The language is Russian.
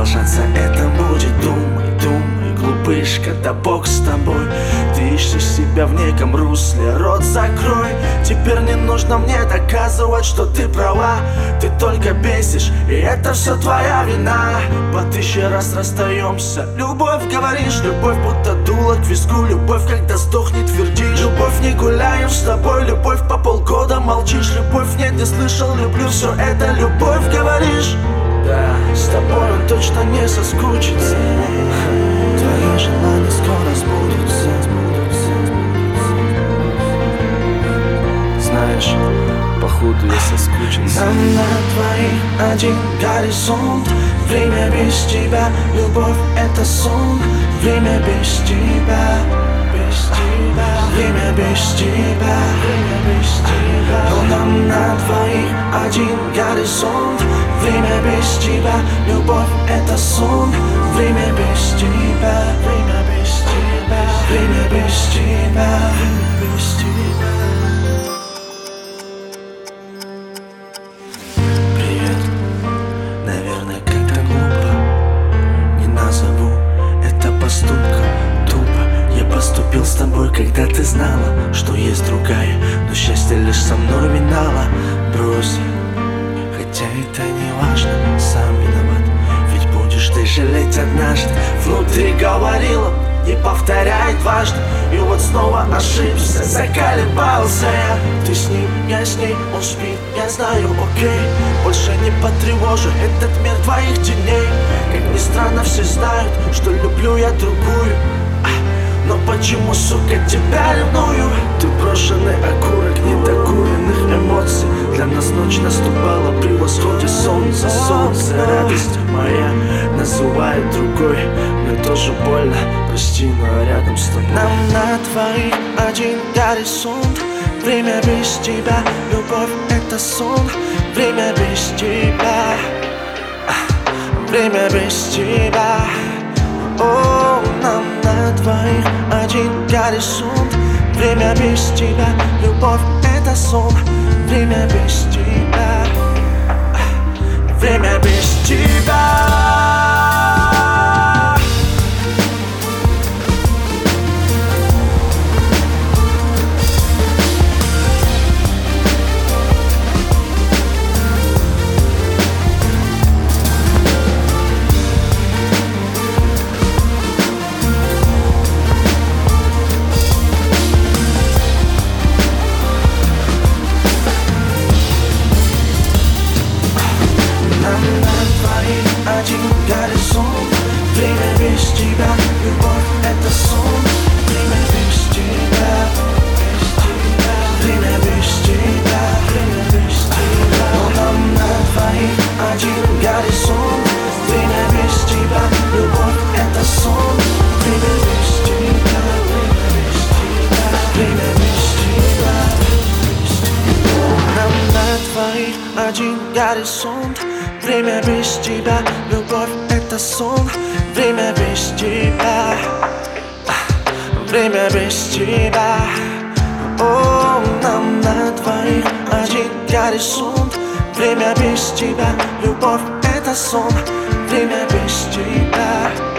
продолжаться это будет. Думай, думай, глупышка, да бог с тобой. Ты ищешь себя в неком русле, рот закрой. Теперь не нужно мне доказывать, что ты права. Ты только бесишь, и это все твоя вина. По 1000 раз расстаемся. Любовь, говоришь, любовь будто дуло к виску. Любовь, когда сдохнет, твердишь. Любовь, не гуляем с тобой. Любовь, по полгода молчишь. Любовь, нет, не слышал, люблю, все это любовь, говоришь. Да, с тобой он точно не соскучится. Твои желания скоро сбудутся. Знаешь, походу я соскучился. Нам на двоих один горизонт. Время без тебя, любовь это сон. Время без тебя, без тебя. Время без тебя, время без тебя. Но нам на двоих один горизонт. Время без тебя, любовь это сон. Время без тебя, время без тебя. Время без тебя, время без тебя. Привет, наверное, как-то глупо. Не назову это поступком. Тупо я поступил с тобой, когда ты знала, что есть другая. Но счастье лишь со мной минало. Брось, хотя это не важно, сам виноват. Ведь будешь ты жалеть однажды. Внутри говорила, не повторяй дважды. И вот снова ошибся, заколебался я. Ты с ним, я с ней, он спит, я знаю, окей. Больше не потревожу этот мир твоих теней. Как ни странно, все знают, что люблю я другую. Но почему, сука, тебя ревную? Ты брошенный окурок недокуренных эмоций. Для нас ночь наступала при восходе солнца. Солнце, радость моя называет другой. Мне тоже больно, прости, но рядом с тобой. Нам на двоих один горизонт. Время без тебя, любовь это сон. Время без тебя, время без тебя. О, нам на двоих один горизонт. Время без тебя, любовь это сон. Время без тебя, время без тебя. Один горизонт. Время без тебя, любовь это сон. Время без тебя, без тебя. Время без тебя, время без тебя. Но нам на двоих один горизонт. Время без тебя, любовь это сон. Время без тебя, время без тебя. Время без тебя, без тебя. Нам на двоих один горизонт. Время без тебя, любовь это сон. Время без тебя, время без тебя. О, нам на двоих один горизонт. Время без тебя, любовь это сон. Время без тебя.